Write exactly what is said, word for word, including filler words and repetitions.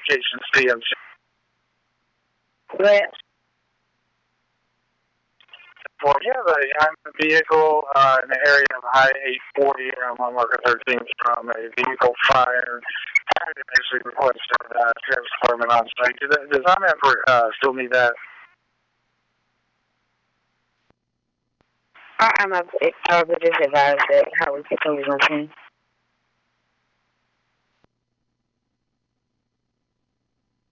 Communications C M C. But Well, yeah, but I'm a vehicle uh, in the area of High eight forty around one marker thirteen from a vehicle fire. I actually requested uh, Sheriff's Department on site. Does, does I M uh, still need that? I, I'm a, I was just advised that how we can move on.